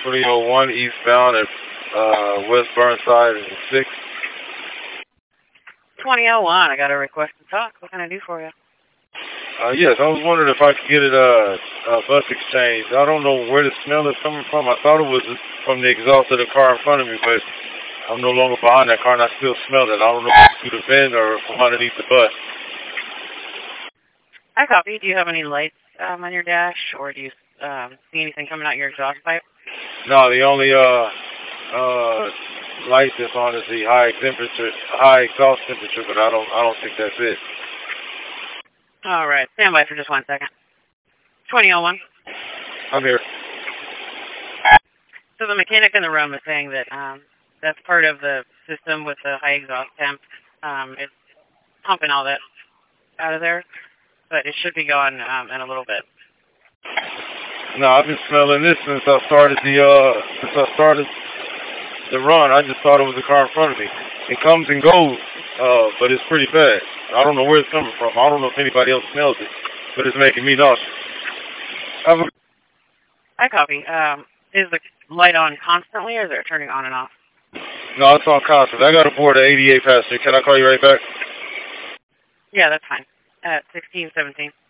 2001 eastbound at West Burnside and 6. 2001, I got a request to talk. What can I do for you? Yes, I was wondering if I could get it bus exchange. I don't know where the smell is coming from. I thought it was from the exhaust of the car in front of me, but I'm no longer behind that car and I still smell it. I don't know if it's through the vent or from underneath the bus. I copy. Do you have any lights on your dash, or do you see anything coming out your exhaust pipe? No, the only light that's on is the high exhaust temperature, but I don't think that's it. All right, stand by for just 1 second. 2001. I'm here. So the mechanic in the room is saying that that's part of the system with the high exhaust temp. It's pumping all that out of there, but it should be gone in a little bit. No, I've been smelling this since I started the run. I just thought it was the car in front of me. It comes and goes, but it's pretty fast. I don't know where it's coming from. I don't know if anybody else smells it, but it's making me nauseous. I copy. Is the light on constantly, or is it turning on and off? No, it's on constant. I got aboard an 88 passenger. Can I call you right back? Yeah, that's fine. At 16:17.